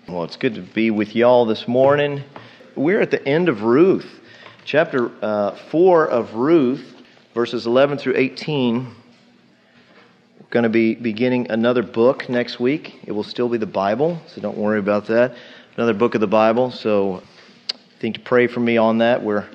Well, it's good to be with y'all this morning. We're at the end of Ruth, chapter 4 of Ruth, verses 11 through 18. We're going to be beginning another book next week. It will still be the Bible, so don't worry about that. Another book of the Bible, so I think to pray for me on that. We're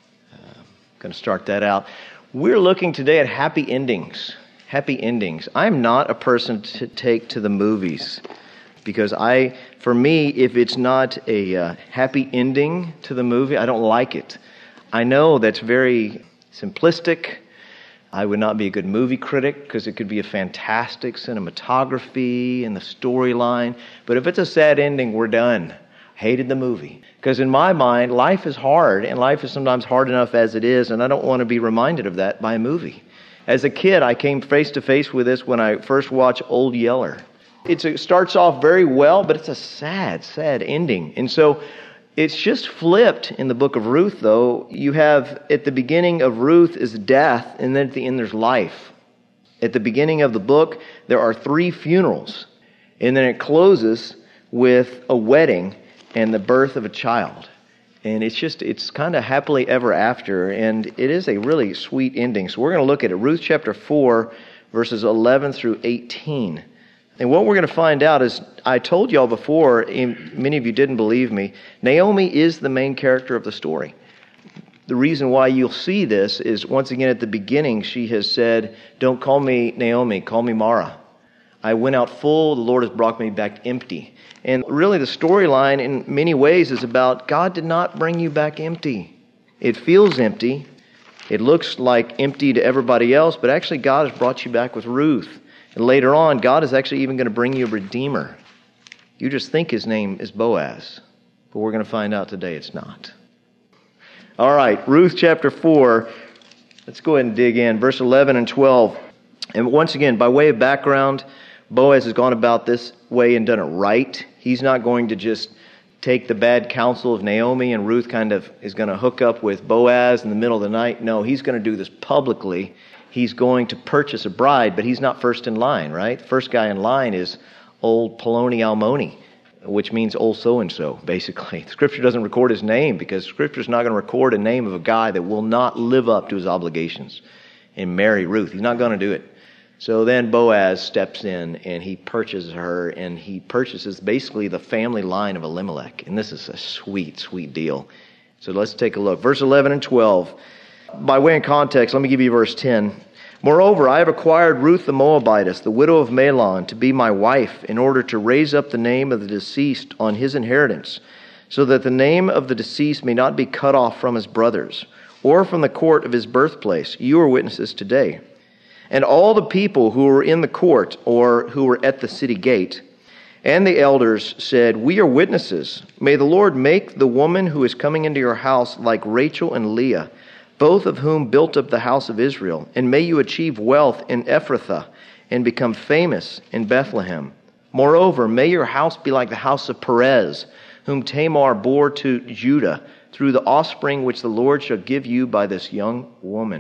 going to start that out. We're looking today at happy endings. Happy endings. I'm not a person to take to the movies. Because for me, if it's not a happy ending to the movie, I don't like it. I know that's very simplistic. I would not be a good movie critic because it could be a fantastic cinematography and the storyline. But if it's a sad ending, we're done. Hated the movie. Because in my mind, life is hard, and life is sometimes hard enough as it is, and I don't want to be reminded of that by a movie. As a kid, I came face to face with this when I first watched Old Yeller. It starts off very well, but it's a sad, sad ending. And so it's just flipped in the book of Ruth, though. You have, at the beginning of Ruth is death, and then at the end there's life. At the beginning of the book, there are 3 funerals. And then it closes with a wedding and the birth of a child. And it's kind of happily ever after, and it is a really sweet ending. So we're going to look at it. Ruth chapter 4, verses 11 through 18. And what we're going to find out is, I told y'all before, and many of you didn't believe me, Naomi is the main character of the story. The reason why you'll see this is, once again, at the beginning, she has said, "Don't call me Naomi, call me Mara. I went out full, the Lord has brought me back empty." And really the storyline in many ways is about God did not bring you back empty. It feels empty. It looks like empty to everybody else, but actually God has brought you back with Ruth. And later on, God is actually even going to bring you a redeemer. You just think his name is Boaz, but we're going to find out today it's not. All right, Ruth chapter 4. Let's go ahead and dig in. Verse 11 and 12. And once again, by way of background, Boaz has gone about this way and done it right. He's not going to just take the bad counsel of Naomi and Ruth kind of is going to hook up with Boaz in the middle of the night. No, he's going to do this publicly. He's going to purchase a bride, but he's not first in line, right? The first guy in line is old Poloni Almoni, which means old so-and-so, basically. Scripture doesn't record his name because Scripture's not going to record a name of a guy that will not live up to his obligations and marry Ruth. He's not going to do it. So then Boaz steps in and he purchases her, and he purchases basically the family line of Elimelech. And this is a sweet, sweet deal. So let's take a look. Verse 11 and 12. By way of context, let me give you verse 10. "Moreover, I have acquired Ruth the Moabitess, the widow of Mahlon, to be my wife, in order to raise up the name of the deceased on his inheritance, so that the name of the deceased may not be cut off from his brothers, or from the court of his birthplace. You are witnesses today. And all the people who were in the court, or who were at the city gate, and the elders said, 'We are witnesses. May the Lord make the woman who is coming into your house like Rachel and Leah, both of whom built up the house of Israel. And may you achieve wealth in Ephrathah and become famous in Bethlehem. Moreover, may your house be like the house of Perez, whom Tamar bore to Judah, through the offspring which the Lord shall give you by this young woman.'"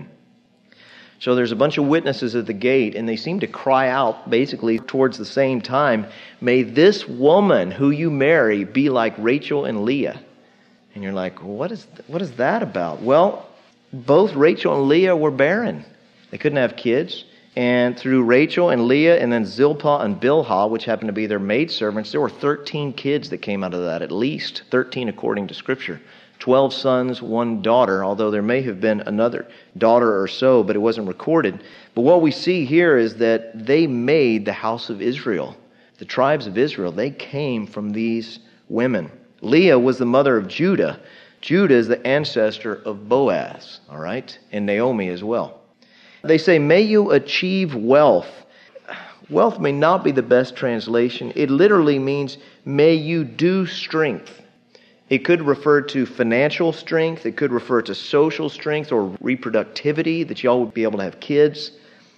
So there's a bunch of witnesses at the gate, and they seem to cry out basically towards the same time, "May this woman who you marry be like Rachel and Leah." And you're like, what is that about? Well, both Rachel and Leah were barren. They couldn't have kids. And through Rachel and Leah, and then Zilpah and Bilhah, which happened to be their maidservants, there were 13 kids that came out of that, at least 13 according to Scripture. 12 sons, 1 daughter, although there may have been another daughter or so, but it wasn't recorded. But what we see here is that they made the house of Israel. The tribes of Israel, they came from these women. Leah was the mother of Judah. Judah is the ancestor of Boaz, all right, and Naomi as well. They say, "May you achieve wealth." Wealth may not be the best translation. It literally means, "May you do strength." It could refer to financial strength. It could refer to social strength or reproductivity, that y'all would be able to have kids.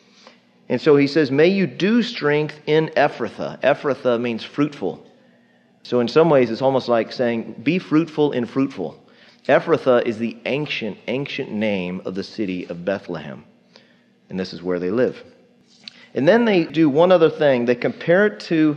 And so he says, "May you do strength in Ephrathah." Ephrathah means fruitful. So in some ways, it's almost like saying, be fruitful in fruitful. Ephrathah is the ancient name of the city of Bethlehem. And this is where they live. And then they do one other thing. They compare it to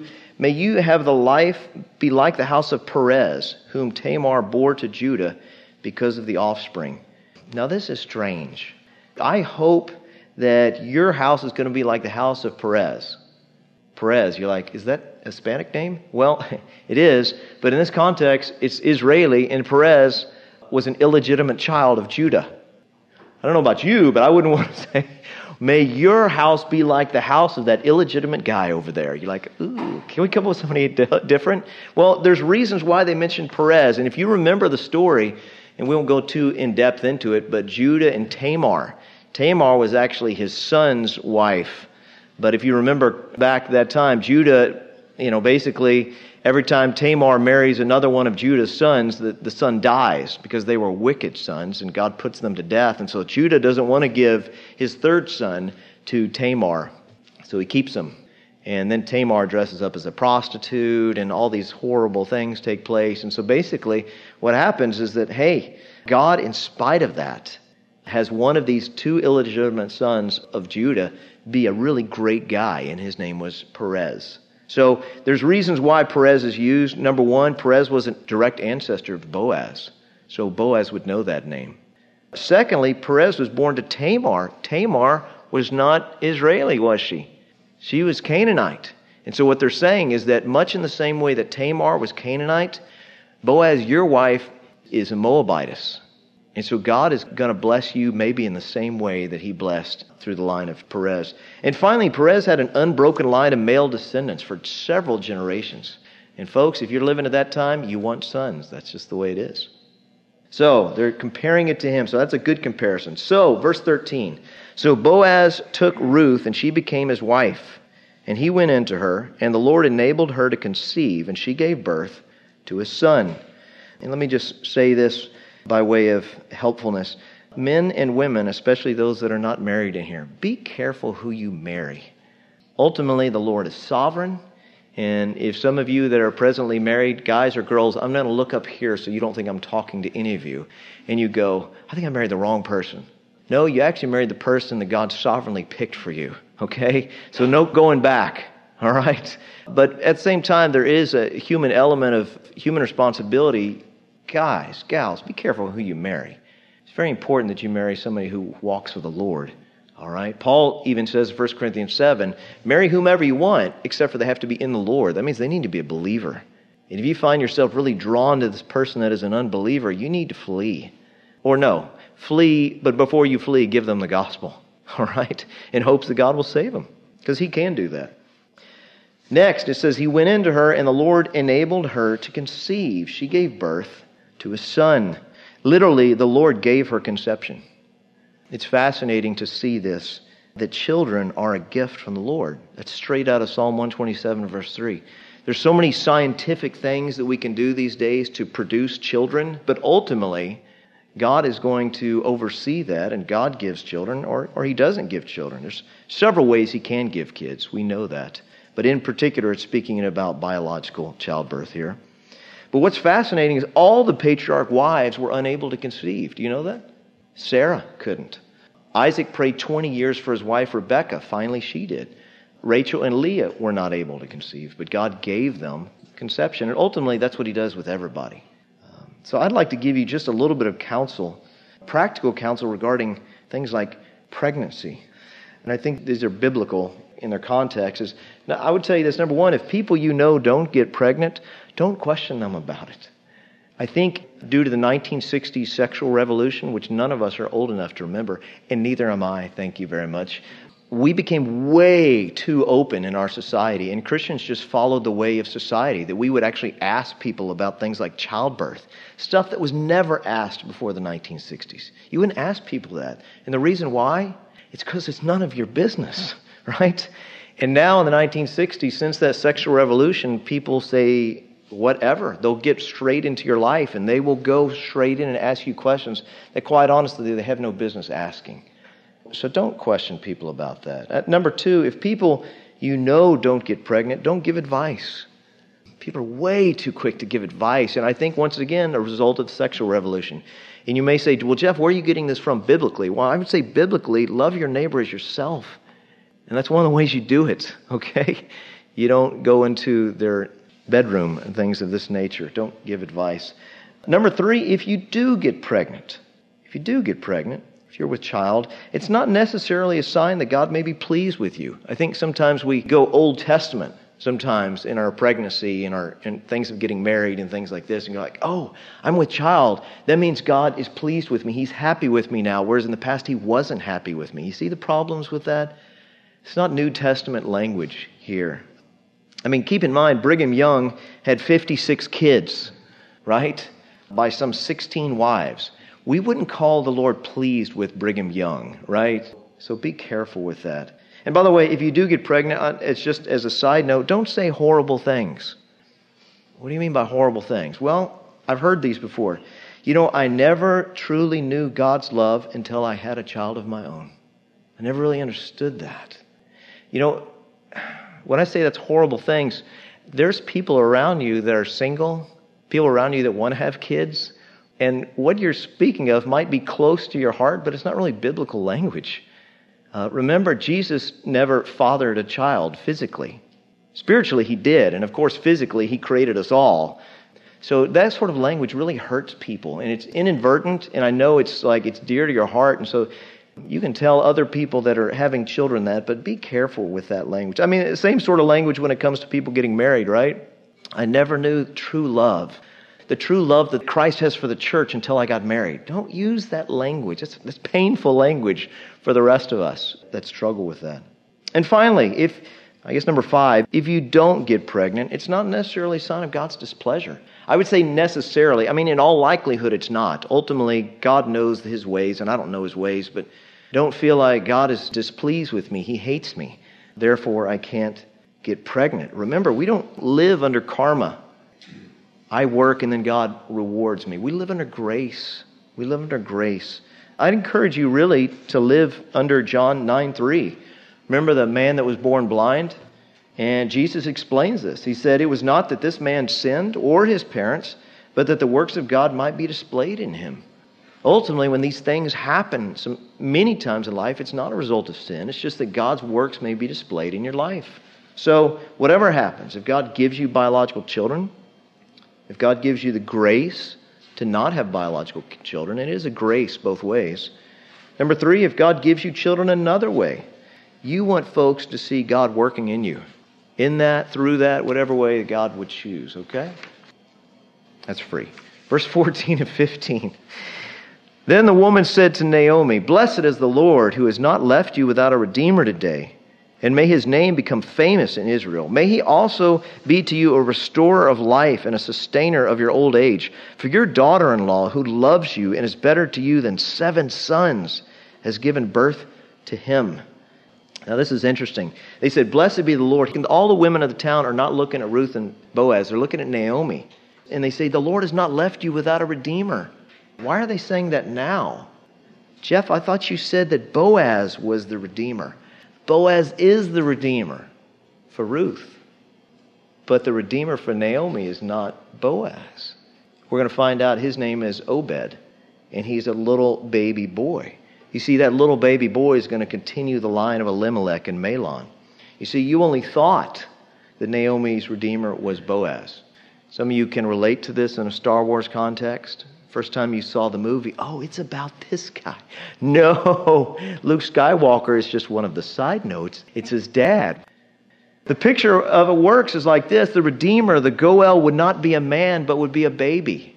May you have the life be like the house of Perez, whom Tamar bore to Judah because of the offspring. Now this is strange. I hope that your house is going to be like the house of Perez. Perez, you're like, is that a Hispanic name? Well, it is, but in this context, it's Israeli, and Perez was an illegitimate child of Judah. I don't know about you, but I wouldn't want to say, may your house be like the house of that illegitimate guy over there. You're like, ooh, can we come up with somebody different? Well, there's reasons why they mentioned Perez, and if you remember the story, and we won't go too in-depth into it, but Judah and Tamar. Tamar was actually his son's wife. But if you remember back that time, Judah, basically every time Tamar marries another one of Judah's sons, the son dies because they were wicked sons and God puts them to death. And so Judah doesn't want to give his third son to Tamar. So he keeps him. And then Tamar dresses up as a prostitute and all these horrible things take place. And so basically what happens is that, hey, God, in spite of that, has one of these two illegitimate sons of Judah be a really great guy, and his name was Perez. So there's reasons why Perez is used. Number one, Perez was a direct ancestor of Boaz, so Boaz would know that name. Secondly, Perez was born to Tamar. Tamar was not Israeli, was she? She was Canaanite. And so what they're saying is that much in the same way that Tamar was Canaanite, Boaz, your wife, is a Moabitess. And so God is going to bless you maybe in the same way that he blessed through the line of Perez. And finally, Perez had an unbroken line of male descendants for several generations. And folks, if you're living at that time, you want sons. That's just the way it is. So they're comparing it to him. So that's a good comparison. So, verse 13. So Boaz took Ruth, and she became his wife. And he went into her, and the Lord enabled her to conceive, and she gave birth to a son. And let me just say this by way of helpfulness. Men and women, especially those that are not married in here, be careful who you marry. Ultimately, the Lord is sovereign. And if some of you that are presently married, guys or girls, I'm going to look up here so you don't think I'm talking to any of you. And you go, I think I married the wrong person. No, you actually married the person that God sovereignly picked for you. Okay? So no going back. All right? But at the same time, there is a human element of human responsibility. Guys, gals, be careful who you marry. It's very important that you marry somebody who walks with the Lord. All right? Paul even says in 1 Corinthians 7, marry whomever you want, except for they have to be in the Lord. That means they need to be a believer. And if you find yourself really drawn to this person that is an unbeliever, you need to flee. Or no, flee, but before you flee, give them the gospel. All right? In hopes that God will save them. Because he can do that. Next, it says, he went into her, and the Lord enabled her to conceive. She gave birth to a son. Literally, the Lord gave her conception. It's fascinating to see this, that children are a gift from the Lord. That's straight out of Psalm 127, verse 3. There's so many scientific things that we can do these days to produce children, but ultimately, God is going to oversee that, and God gives children, or he doesn't give children. There's several ways he can give kids. We know that. But in particular, it's speaking about biological childbirth here. But what's fascinating is all the patriarch wives were unable to conceive. Do you know that? Sarah couldn't. Isaac prayed 20 years for his wife Rebekah. Finally, she did. Rachel and Leah were not able to conceive, but God gave them conception. And ultimately, that's what he does with everybody. So I'd like to give you just a little bit of counsel, practical counsel regarding things like pregnancy. And I think these are biblical in their context. Now, I would tell you this. Number one, if people you know don't get pregnant, don't question them about it. I think due to the 1960s sexual revolution, which none of us are old enough to remember, and neither am I, thank you very much, we became way too open in our society, and Christians just followed the way of society, that we would actually ask people about things like childbirth, stuff that was never asked before the 1960s. You wouldn't ask people that. And the reason why? It's because it's none of your business, right? And now in the 1960s, since that sexual revolution, people say whatever. They'll get straight into your life, and they will go straight in and ask you questions that quite honestly they have no business asking. So don't question people about that. Number two, if people you know don't get pregnant, don't give advice. People are way too quick to give advice. And I think, once again, a result of the sexual revolution. And you may say, well, Jeff, where are you getting this from biblically? Well, I would say biblically, love your neighbor as yourself. And that's one of the ways you do it, okay? You don't go into their bedroom and things of this nature. Don't give advice. Number 3, if you do get pregnant, if you're with child, it's not necessarily a sign that God may be pleased with you. I think sometimes we go Old Testament sometimes in our pregnancy and things of getting married and things like this, and you're like, oh, I'm with child. That means God is pleased with me. He's happy with me now, whereas in the past He wasn't happy with me. You see the problems with that? It's not New Testament language here. I mean, keep in mind, Brigham Young had 56 kids, right? By some 16 wives. We wouldn't call the Lord pleased with Brigham Young, right? So be careful with that. And by the way, if you do get pregnant, it's just as a side note, don't say horrible things. What do you mean by horrible things? Well, I've heard these before. I never truly knew God's love until I had a child of my own. I never really understood that. When I say that's horrible things, there's people around you that are single, people around you that want to have kids, and what you're speaking of might be close to your heart, but it's not really biblical language. Remember, Jesus never fathered a child physically. Spiritually, He did, and of course, physically, He created us all. So that sort of language really hurts people, and it's inadvertent, and I know it's dear to your heart, and so you can tell other people that are having children that, but be careful with that language. I mean, the same sort of language when it comes to people getting married, right? I never knew true love, the true love that Christ has for the church until I got married. Don't use that language. That's painful language for the rest of us that struggle with that. And finally, number 5, if you don't get pregnant, it's not necessarily a sign of God's displeasure. I would say necessarily. I mean, in all likelihood, it's not. Ultimately, God knows His ways, and I don't know His ways, but don't feel like God is displeased with me. He hates me. Therefore, I can't get pregnant. Remember, we don't live under karma. I work and then God rewards me. We live under grace. I'd encourage you really to live under John 9:3. Remember the man that was born blind? And Jesus explains this. He said, it was not that this man sinned or his parents, but that the works of God might be displayed in him. Ultimately, when these things happen many times in life, it's not a result of sin. It's just that God's works may be displayed in your life. So whatever happens, if God gives you biological children, if God gives you the grace to not have biological children, it is a grace both ways. Number 3, if God gives you children another way, you want folks to see God working in you. In that, through that, whatever way God would choose, okay? That's free. Verse 14 and 15. Then the woman said to Naomi, "Blessed is the Lord who has not left you without a redeemer today, and may His name become famous in Israel. May He also be to you a restorer of life and a sustainer of your old age. For your daughter-in-law, who loves you and is better to you than 7 sons, has given birth to him." Now this is interesting. They said, "Blessed be the Lord." All the women of the town are not looking at Ruth and Boaz. They're looking at Naomi. And they say, "The Lord has not left you without a redeemer." Why are they saying that now? Jeff, I thought you said that Boaz was the redeemer. Boaz is the redeemer for Ruth. But the redeemer for Naomi is not Boaz. We're going to find out his name is Obed, and he's a little baby boy. You see, that little baby boy is going to continue the line of Elimelech and Mahlon. You see, you only thought that Naomi's redeemer was Boaz. Some of you can relate to this in a Star Wars context. First time you saw the movie, oh, it's about this guy. No, Luke Skywalker is just one of the side notes. It's his dad. The picture of it works is like this. The Redeemer, the Goel, would not be a man, but would be a baby.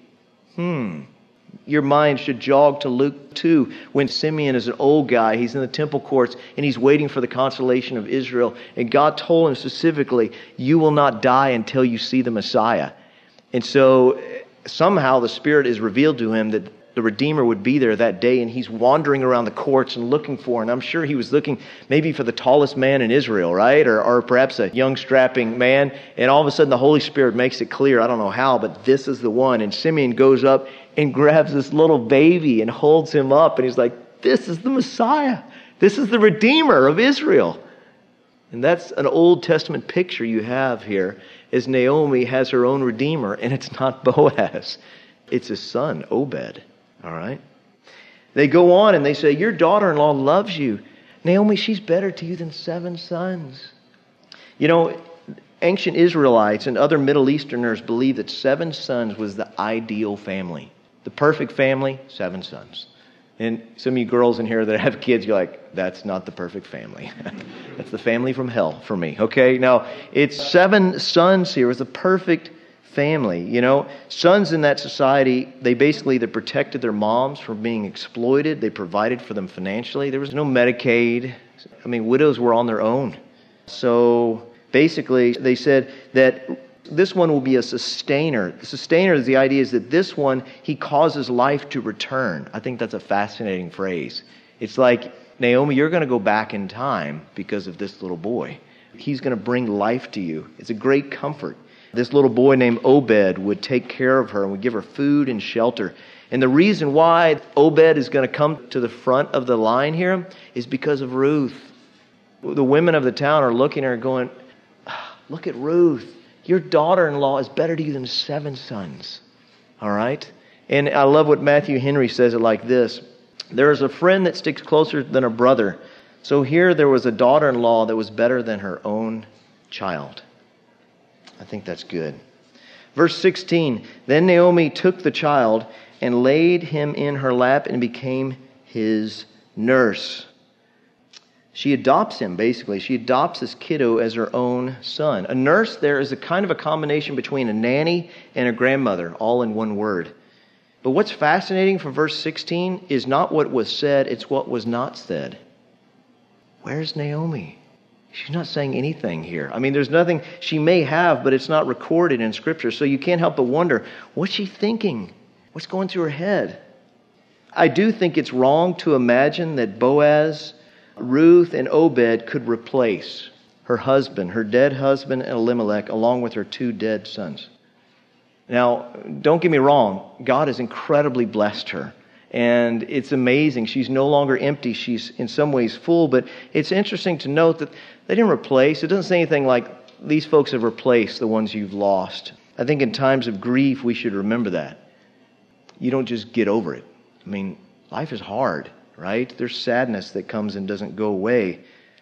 Your mind should jog to Luke 2 when Simeon is an old guy. He's in the temple courts and he's waiting for the consolation of Israel. And God told him specifically, you will not die until you see the Messiah. And so somehow the Spirit is revealed to him that the Redeemer would be there that day, and he's wandering around the courts and looking for, and I'm sure he was looking maybe for the tallest man in Israel, right? Or perhaps a young strapping man, and all of a sudden the Holy Spirit makes it clear, I don't know how, but this is the one. And Simeon goes up and grabs this little baby and holds him up, and he's like, this is the Messiah. This is the Redeemer of Israel. And that's an Old Testament picture you have here, as Naomi has her own Redeemer, and it's not Boaz. It's his son, Obed. All right? They go on and they say, your daughter-in-law loves you. Naomi, she's better to you than 7 sons. You know, Ancient Israelites and other Middle Easterners believed that 7 sons was the ideal family. The perfect family, 7 sons. And some of you girls in here that have kids, you're like, that's not the perfect family. That's the family from hell for me, okay? Now, it's 7 sons here is the perfect family. You know, sons in that society, they protected their moms from being exploited. They provided for them financially. There was no Medicaid. I mean, widows were on their own. So basically, they said that this one will be a sustainer. The sustainer, the idea is that this one, he causes life to return. I think that's a fascinating phrase. It's like, Naomi, you're going to go back in time because of this little boy. He's going to bring life to you. It's a great comfort. This little boy named Obed would take care of her and would give her food and shelter. And the reason why Obed is going to come to the front of the line here is because of Ruth. The women of the town are looking at her going, look at Ruth. Your daughter-in-law is better to you than 7 sons. All right? And I love what Matthew Henry says it like this. There is a friend that sticks closer than a brother. So here there was a daughter-in-law that was better than her own child. I think that's good. Verse 16, then Naomi took the child and laid him in her lap and became his nurse. She adopts him, basically. She adopts this kiddo as her own son. A nurse there is a kind of a combination between a nanny and a grandmother, all in one word. But what's fascinating from verse 16 is not what was said, it's what was not said. Where's Naomi? She's not saying anything here. I mean, there's nothing she may have, but it's not recorded in Scripture. So you can't help but wonder, what's she thinking? What's going through her head? I do think it's wrong to imagine that Boaz, Ruth, and Obed could replace her husband, her dead husband, Elimelech, along with her 2 dead sons. Now, don't get me wrong. God has incredibly blessed her. And it's amazing. She's no longer empty. She's in some ways full. But it's interesting to note that they didn't replace. It doesn't say anything like, these folks have replaced the ones you've lost. I think in times of grief, we should remember that. You don't just get over it. I mean, life is hard, right? There's sadness that comes and doesn't go away.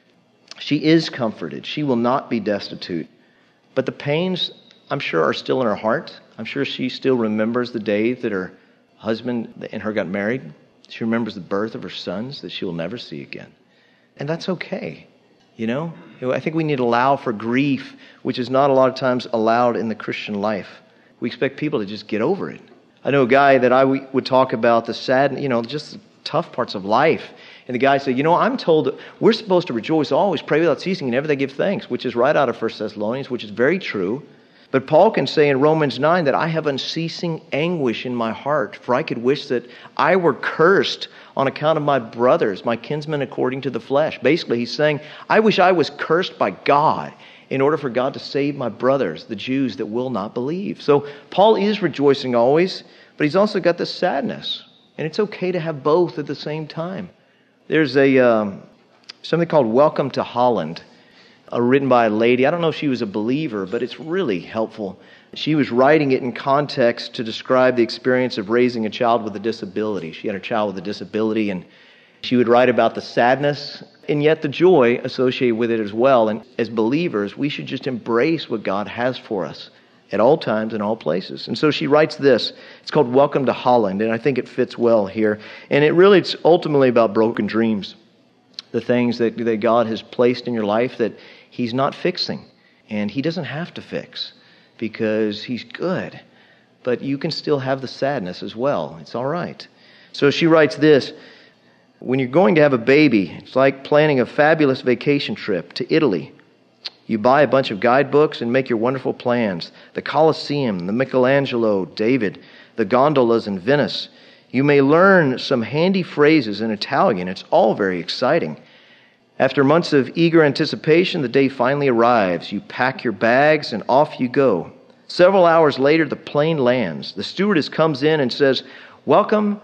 She is comforted. She will not be destitute. But the pains, I'm sure, are still in her heart. I'm sure she still remembers the day that her husband and her got married. She remembers the birth of her sons that she will never see again. And that's okay. You know, I think we need to allow for grief, which is not a lot of times allowed in the Christian life. We expect people to just get over it. I know a guy that I would talk about the sad, just the tough parts of life. And the guy said, I'm told that we're supposed to rejoice always, pray without ceasing, and everything give thanks, which is right out of 1 Thessalonians, which is very true. But Paul can say in Romans 9 that I have unceasing anguish in my heart, for I could wish that I were cursed on account of my brothers, my kinsmen according to the flesh. Basically, he's saying, I wish I was cursed by God in order for God to save my brothers, the Jews that will not believe. So Paul is rejoicing always, but he's also got this sadness. And it's okay to have both at the same time. There's something called Welcome to Holland, written by a lady. I don't know if she was a believer, but it's really helpful. She was writing it in context to describe the experience of raising a child with a disability. She had a child with a disability, and she would write about the sadness and yet the joy associated with it as well. And as believers, we should just embrace what God has for us at all times and all places. And so she writes this. It's called Welcome to Holland, and I think it fits well here. And it's ultimately about broken dreams, the things that God has placed in your life that He's not fixing. And He doesn't have to fix because He's good. But you can still have the sadness as well. It's all right. So she writes this. When you're going to have a baby, it's like planning a fabulous vacation trip to Italy. You buy a bunch of guidebooks and make your wonderful plans. The Colosseum, the Michelangelo, David, the gondolas in Venice. You may learn some handy phrases in Italian. It's all very exciting. After months of eager anticipation, the day finally arrives. You pack your bags and off you go. Several hours later, the plane lands. The stewardess comes in and says, "Welcome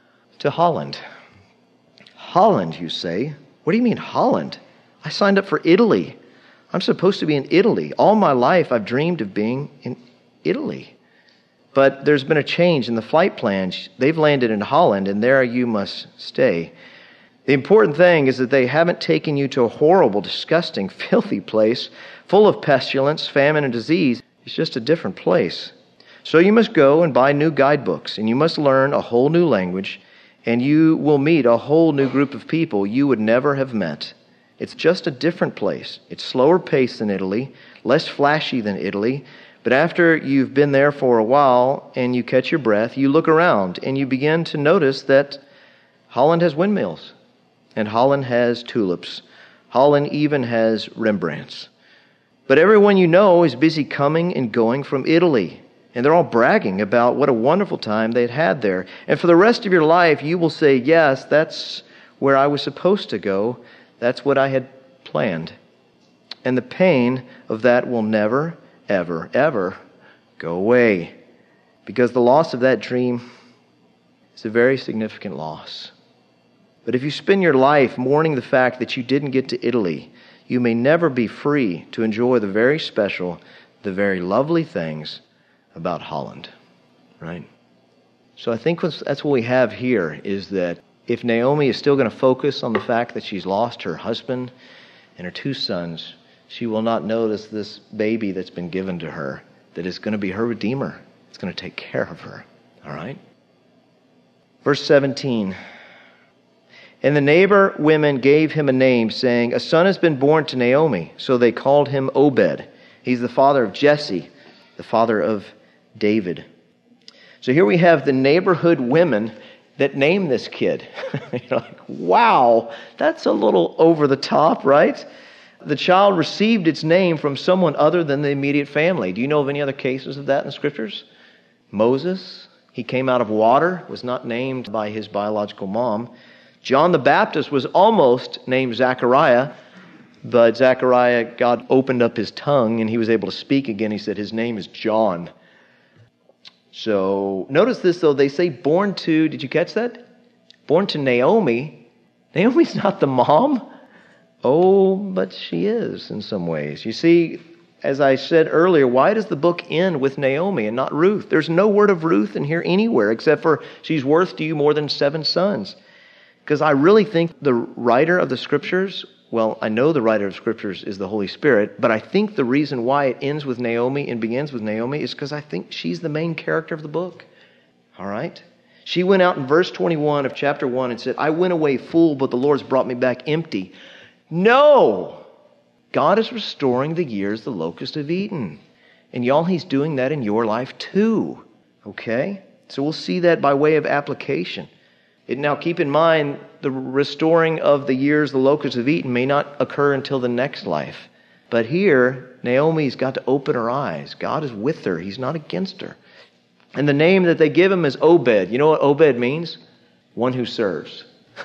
to Holland." Holland, you say? What do you mean Holland? I signed up for Italy. I'm supposed to be in Italy. All my life I've dreamed of being in Italy. But there's been a change in the flight plans. They've landed in Holland, and there you must stay. The important thing is that they haven't taken you to a horrible, disgusting, filthy place full of pestilence, famine, and disease. It's just a different place. So you must go and buy new guidebooks, and you must learn a whole new language, and you will meet a whole new group of people you would never have met. It's just a different place. It's slower paced than Italy, less flashy than Italy, but after you've been there for a while and you catch your breath, you look around and you begin to notice that Holland has windmills, and Holland has tulips. Holland even has Rembrandts. But everyone you know is busy coming and going from Italy. And they're all bragging about what a wonderful time they'd had there. And for the rest of your life, you will say, yes, that's where I was supposed to go. That's what I had planned. And the pain of that will never, ever, ever go away. Because the loss of that dream is a very significant loss. But if you spend your life mourning the fact that you didn't get to Italy, you may never be free to enjoy the very special, the very lovely things about Holland, right? So I think that's what we have here, is that if Naomi is still going to focus on the fact that she's lost her husband and her 2 sons, she will not notice this baby that's been given to her, that is going to be her Redeemer. It's going to take care of her, all right? Verse 17, and the neighbor women gave him a name, saying, a son has been born to Naomi. So they called him Obed. He's the father of Jesse, the father of David. So here we have the neighborhood women that name this kid. You're like, wow, that's a little over the top, right? The child received its name from someone other than the immediate family. Do you know of any other cases of that in the Scriptures? Moses, he came out of water, was not named by his biological mom. John the Baptist was almost named Zechariah, but Zechariah, God opened up his tongue and he was able to speak again. He said his name is John. So notice this though, they say born to, did you catch that? Born to Naomi. Naomi's not the mom. Oh, but she is in some ways. You see, as I said earlier, why does the book end with Naomi and not Ruth? There's no word of Ruth in here anywhere except for she's worth to you more than 7 sons. Because I really think the writer of the Scriptures, well, I know the writer of Scriptures is the Holy Spirit, but I think the reason why it ends with Naomi and begins with Naomi is because I think she's the main character of the book. All right? She went out in verse 21 of chapter 1 and said, I went away full, but the Lord's brought me back empty. No! God is restoring the years the locusts have eaten. And y'all, He's doing that in your life too. Okay? So we'll see that by way of application. Now keep in mind, the restoring of the years the locusts have eaten may not occur until the next life. But here, Naomi's got to open her eyes. God is with her. He's not against her. And the name that they give him is Obed. You know what Obed means? One who serves.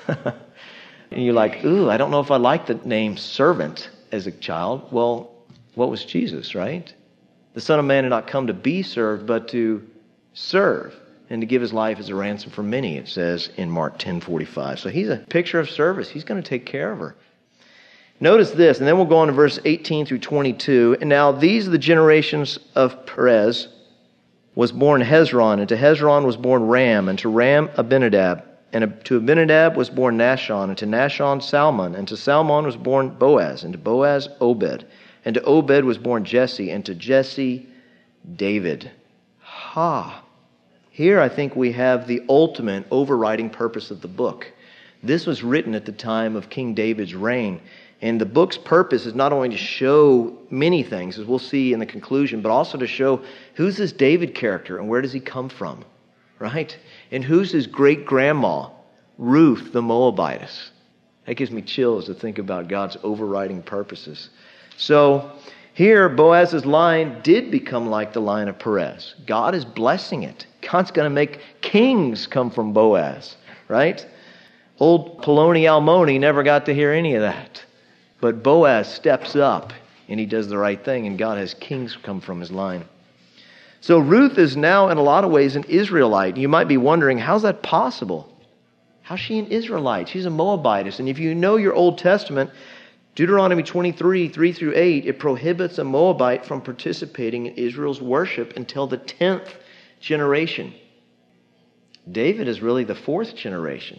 And you're like, ooh, I don't know if I like the name servant as a child. Well, what was Jesus, right? The Son of Man did not come to be served, but to serve and to give his life as a ransom for many, it says in Mark 10:45. So he's a picture of service. He's going to take care of her. Notice this, and then we'll go on to verse 18 through 22. And now these are the generations of Perez. Was born Hezron, and to Hezron was born Ram, and to Ram Abinadab, and to Abinadab was born Nahshon, and to Nahshon Salmon, and to Salmon was born Boaz, and to Boaz Obed, and to Obed was born Jesse, and to Jesse David. Ha! Here I think we have the ultimate overriding purpose of the book. This was written at the time of King David's reign. And the book's purpose is not only to show many things, as we'll see in the conclusion, but also to show who's this David character and where does he come from, right? And who's his great-grandma, Ruth the Moabitess. That gives me chills to think about God's overriding purposes. So here, Boaz's line did become like the line of Perez. God is blessing it. God's going to make kings come from Boaz, right? Old Poloni Almoni never got to hear any of that. But Boaz steps up and he does the right thing, and God has kings come from his line. So Ruth is now in a lot of ways an Israelite. You might be wondering, how's that possible? How's she an Israelite? She's a Moabitess. And if you know your Old Testament, Deuteronomy 23, 3 through 8, it prohibits a Moabite from participating in Israel's worship until the 10th generation. David is really the 4th generation.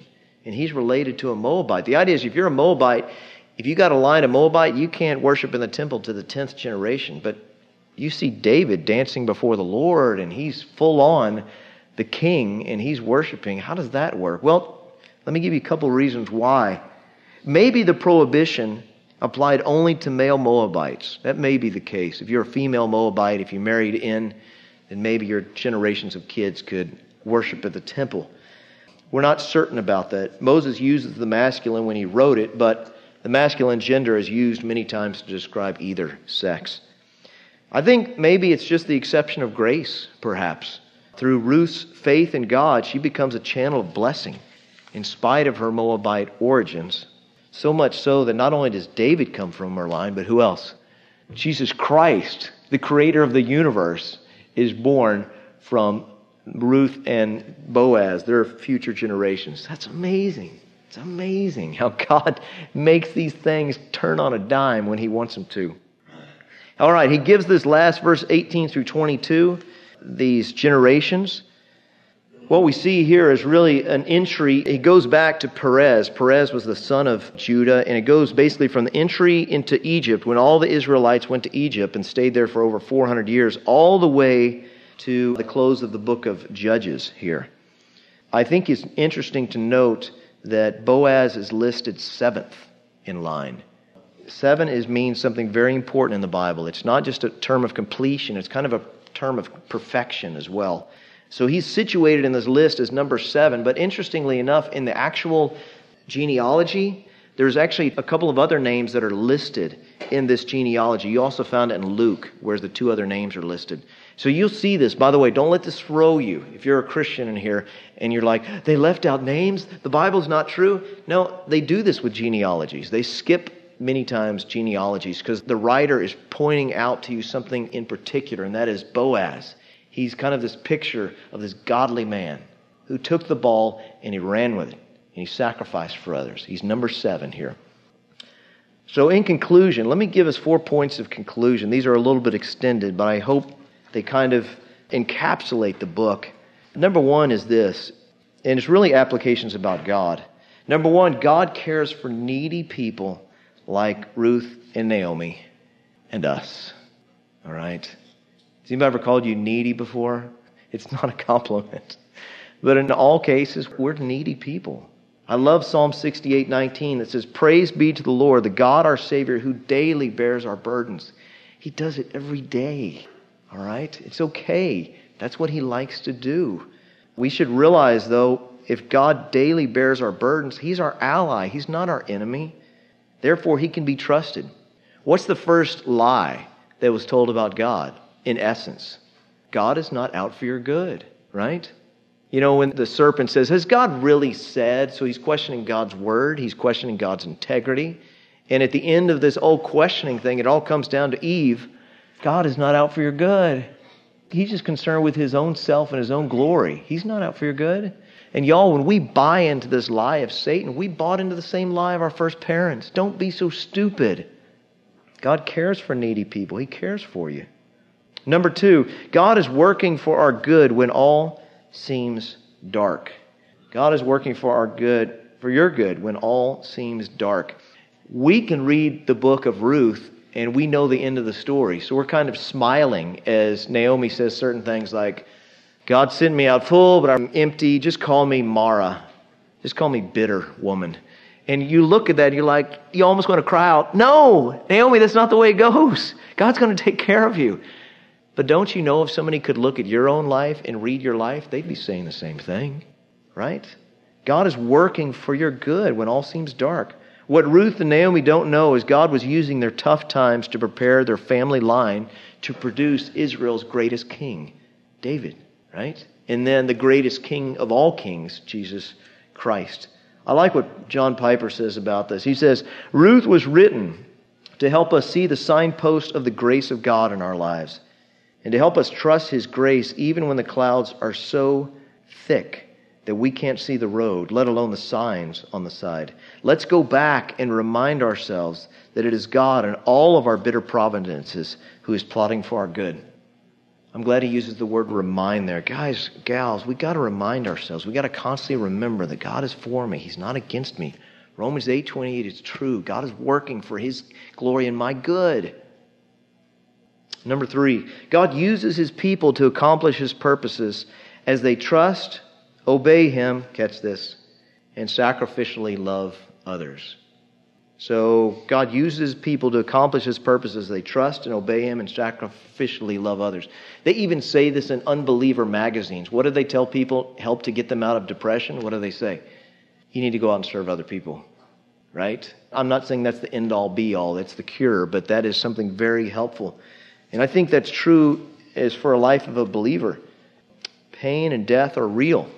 and he's related to a Moabite. The idea is if you're a Moabite, if you got a line of Moabite, you can't worship in the temple to the 10th generation. But you see David dancing before the Lord, and he's full on the king, and he's worshiping. How does that work? Well, let me give you a couple of reasons why. Maybe the prohibition applied only to male Moabites. That may be the case. If you're a female Moabite, if you married in, then maybe your generations of kids could worship at the temple. We're not certain about that. Moses uses the masculine when he wrote it, but the masculine gender is used many times to describe either sex. I think maybe it's just the exception of grace, perhaps. Through Ruth's faith in God, she becomes a channel of blessing in spite of her Moabite origins. So much so that not only does David come from her line, but who else? Jesus Christ, the creator of the universe, is born from Ruth and Boaz, their future generations. That's amazing. It's amazing how God makes these things turn on a dime when he wants them to. All right, he gives this last verse 18 through 22, these generations. What we see here is really an entry. It goes back to Perez. Perez was the son of Judah, and it goes basically from the entry into Egypt, when all the Israelites went to Egypt and stayed there for over 400 years, all the way to the close of the book of Judges here. I think it's interesting to note that Boaz is listed 7th in line. 7 means something very important in the Bible. It's not just a term of completion, it's kind of a term of perfection as well. So he's situated in this list as number 7, but interestingly enough, in the actual genealogy, there's actually a couple of other names that are listed in this genealogy. You also found it in Luke, where the 2 other names are listed. So you'll see this. By the way, don't let this throw you. If you're a Christian in here and you're like, they left out names, the Bible's not true. No, they do this with genealogies. They skip many times genealogies because the writer is pointing out to you something in particular, and that is Boaz. He's kind of this picture of this godly man who took the ball and he ran with it, and he sacrificed for others. He's number 7 here. So in conclusion, let me give us 4 points of conclusion. These are a little bit extended, but I hope they kind of encapsulate the book. Number 1 is this, and it's really applications about God. Number 1, God cares for needy people like Ruth and Naomi and us. All right? Has anybody ever called you needy before? It's not a compliment. But in all cases, we're needy people. I love Psalm 68:19 that says, "Praise be to the Lord, the God our Savior, who daily bears our burdens." He does it every day. All right? It's okay. That's what he likes to do. We should realize, though, if God daily bears our burdens, he's our ally. He's not our enemy. Therefore, he can be trusted. What's the first lie that was told about God? In essence, God is not out for your good, right? You know, when the serpent says, has God really said? So he's questioning God's word. He's questioning God's integrity. And at the end of this old questioning thing, it all comes down to Eve. God is not out for your good. He's just concerned with his own self and his own glory. He's not out for your good. And y'all, when we buy into this lie of Satan, we bought into the same lie of our first parents. Don't be so stupid. God cares for needy people. He cares for you. Number 2, God is working for our good when all seems dark. God is working for our good, for your good, when all seems dark. We can read the book of Ruth and we know the end of the story. So we're kind of smiling as Naomi says certain things like, God sent me out full, but I'm empty. Just call me Mara. Just call me bitter woman. And you look at that and you're like, you almost want to cry out, no, Naomi, that's not the way it goes. God's going to take care of you. But don't you know if somebody could look at your own life and read your life, they'd be saying the same thing, right? God is working for your good when all seems dark. What Ruth and Naomi don't know is God was using their tough times to prepare their family line to produce Israel's greatest king, David, right? And then the greatest king of all kings, Jesus Christ. I like what John Piper says about this. He says, Ruth was written to help us see the signpost of the grace of God in our lives, and to help us trust his grace even when the clouds are so thick that we can't see the road, let alone the signs on the side. Let's go back and remind ourselves that it is God in all of our bitter providences who is plotting for our good. I'm glad he uses the word remind there. Guys, gals, we got to remind ourselves. We got to constantly remember that God is for me. He's not against me. Romans 8:28 is true. God is working for his glory and my good. Number 3, God uses his people to accomplish his purposes as they trust, obey him, catch this, and sacrificially love others. So God uses people to accomplish his purposes. They trust and obey him and sacrificially love others. They even say this in unbeliever magazines. What do they tell people? Help to get them out of depression? What do they say? You need to go out and serve other people, right? I'm not saying that's the end-all, be-all. That's the cure, but that is something very helpful. And I think that's true as for a life of a believer. Pain and death are real,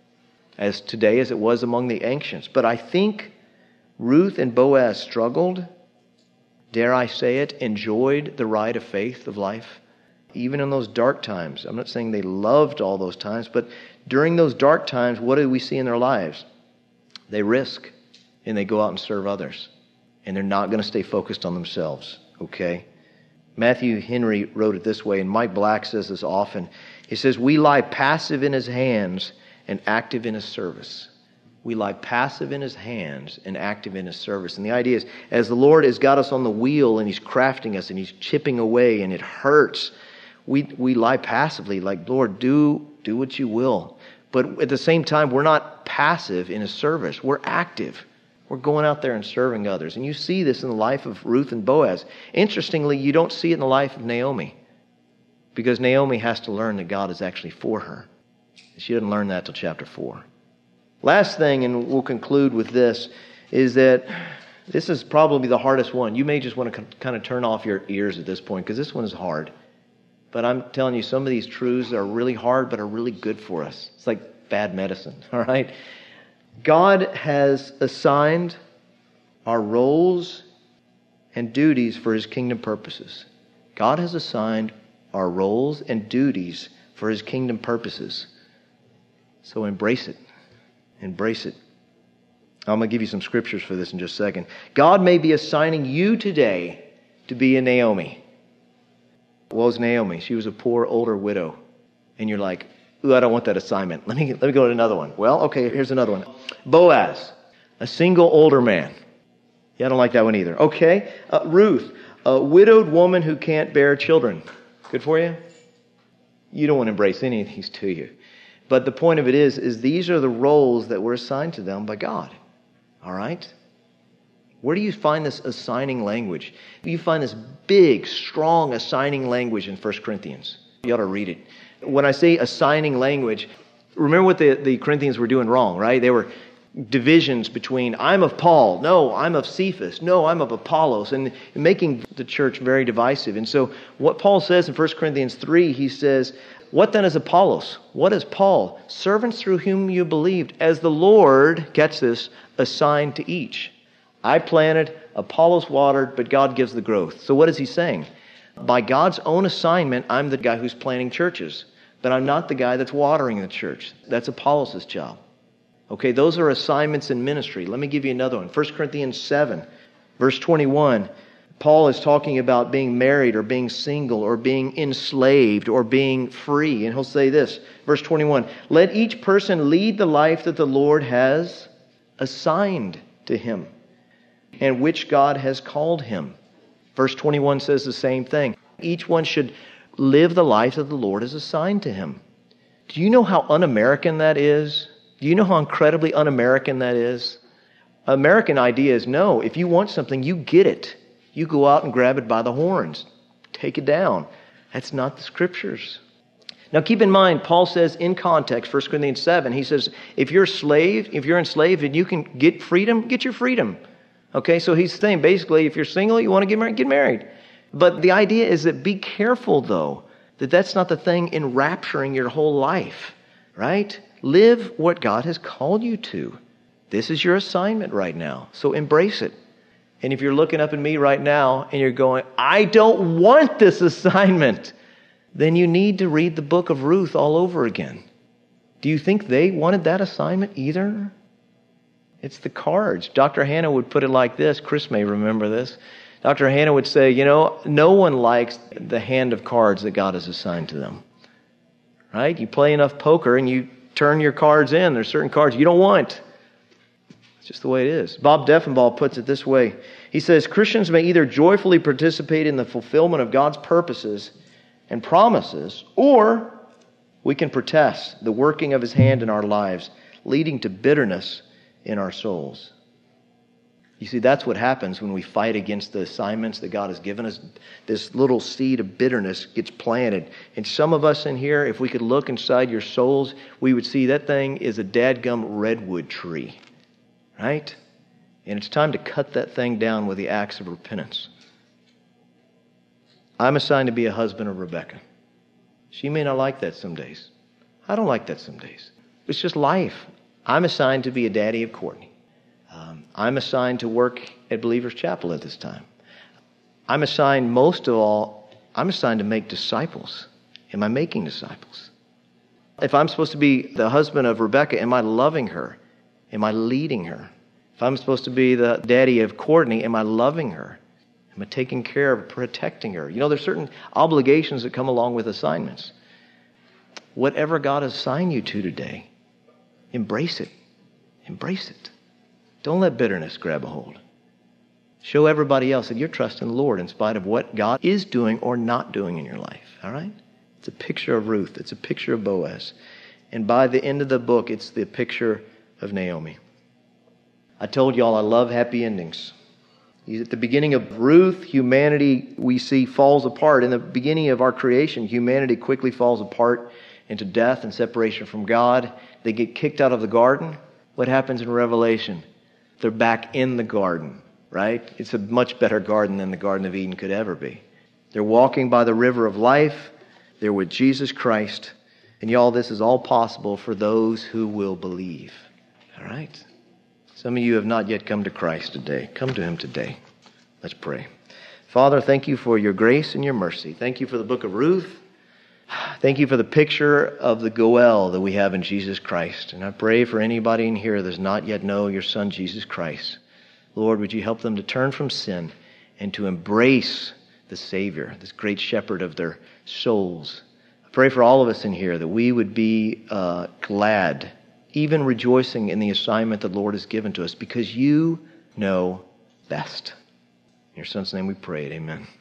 as today as it was among the ancients. But I think Ruth and Boaz struggled, dare I say it, enjoyed the ride of faith of life, even in those dark times. I'm not saying they loved all those times, but during those dark times, what do we see in their lives? They risk, and they go out and serve others. And they're not going to stay focused on themselves, okay? Matthew Henry wrote it this way, and Mike Black says this often. He says, we lie passive in his hands and active in his service. We lie passive in his hands and active in his service. And the idea is, as the Lord has got us on the wheel and he's crafting us and he's chipping away and it hurts, we lie passively like, Lord, do what you will. But at the same time, we're not passive in his service. We're active. We're going out there and serving others. And you see this in the life of Ruth and Boaz. Interestingly, you don't see it in the life of Naomi, because Naomi has to learn that God is actually for her. She didn't learn that till chapter 4. Last thing, and we'll conclude with this, is that this is probably the hardest one. You may just want to kind of turn off your ears at this point, because this one is hard. But I'm telling you, some of these truths are really hard, but are really good for us. It's like bad medicine, all right? God has assigned our roles and duties for his kingdom purposes. God has assigned our roles and duties for his kingdom purposes. So embrace it. Embrace it. I'm going to give you some scriptures for this in just a second. God may be assigning you today to be a Naomi. What was Naomi? She was a poor older widow. And you're like, ooh, I don't want that assignment. Let me go to another one. Well, okay, here's another one. Boaz, a single older man. Yeah, I don't like that one either. Okay. Ruth, a widowed woman who can't bear children. Good for you? You don't want to embrace any of these, do you? But the point of it is these are the roles that were assigned to them by God. All right? Where do you find this assigning language? You find this big, strong assigning language in 1 Corinthians. You ought to read it. When I say assigning language, remember what the Corinthians were doing wrong, right? They were divisions between, I'm of Paul, no, I'm of Cephas, no, I'm of Apollos, and making the church very divisive. And so what Paul says in 1 Corinthians 3, he says, what then is Apollos? What is Paul? Servants through whom you believed, as the Lord, catch this, assigned to each. I planted, Apollos watered, but God gives the growth. So what is he saying? By God's own assignment, I'm the guy who's planting churches, but I'm not the guy that's watering the church. That's Apollos' job. Okay, those are assignments in ministry. Let me give you another one. 1 Corinthians 7, verse 21. Paul is talking about being married or being single or being enslaved or being free. And he'll say this, verse 21, let each person lead the life that the Lord has assigned to him and which God has called him. Verse 21 says the same thing. Each one should live the life that the Lord has assigned to him. Do you know how un-American that is? Do you know how incredibly un-American that is? American idea is, no, if you want something, you get it. You go out and grab it by the horns. Take it down. That's not the Scriptures. Now keep in mind, Paul says in context, 1 Corinthians 7, he says, if you're enslaved and you can get freedom, get your freedom. Okay, so he's saying basically, if you're single, you want to get married. But the idea is that be careful, though, that that's not the thing enrapturing your whole life, right? Live what God has called you to. This is your assignment right now, so embrace it. And if you're looking up at me right now and you're going, I don't want this assignment, then you need to read the book of Ruth all over again. Do you think they wanted that assignment either? It's the cards. Dr. Hannah would put it like this. Chris may remember this. Dr. Hannah would say, no one likes the hand of cards that God has assigned to them. right? You play enough poker and you turn your cards in. There's certain cards you don't want. It's just the way it is. Bob Deffinball puts it this way. He says, Christians may either joyfully participate in the fulfillment of God's purposes and promises, or we can protest the working of His hand in our lives, leading to bitterness in our souls. You see, that's what happens when we fight against the assignments that God has given us. This little seed of bitterness gets planted. And some of us in here, if we could look inside your souls, we would see that thing is a dadgum redwood tree. Right? And it's time to cut that thing down with the axe of repentance. I'm assigned to be a husband of Rebecca. She may not like that some days. I don't like that some days. It's just life. I'm assigned to be a daddy of Courtney. I'm assigned to work at Believers Chapel at this time. I'm assigned, most of all, I'm assigned to make disciples. Am I making disciples? If I'm supposed to be the husband of Rebecca, am I loving her? Am I leading her? If I'm supposed to be the daddy of Courtney, am I loving her? Am I taking care of, protecting her? You know, there's certain obligations that come along with assignments. Whatever God has assigned you to today, embrace it. Embrace it. Don't let bitterness grab a hold. Show everybody else that you're trusting the Lord in spite of what God is doing or not doing in your life. All right? It's a picture of Ruth. It's a picture of Boaz. And by the end of the book, it's the picture of Naomi. I told y'all I love happy endings. At the beginning of Ruth, humanity, we see, falls apart. In the beginning of our creation, humanity quickly falls apart into death and separation from God. They get kicked out of the garden. What happens in Revelation? They're back in the garden, right? It's a much better garden than the Garden of Eden could ever be. They're walking by the river of life. They're with Jesus Christ. And y'all, this is all possible for those who will believe. All right? Some of you have not yet come to Christ today. Come to Him today. Let's pray. Father, thank you for your grace and your mercy. Thank you for the book of Ruth. Thank you for the picture of the Goel that we have in Jesus Christ. And I pray for anybody in here that does not yet know your Son, Jesus Christ. Lord, would you help them to turn from sin and to embrace the Savior, this great shepherd of their souls. I pray for all of us in here that we would be glad, even rejoicing in the assignment the Lord has given to us, because you know best. In your Son's name we pray it. Amen.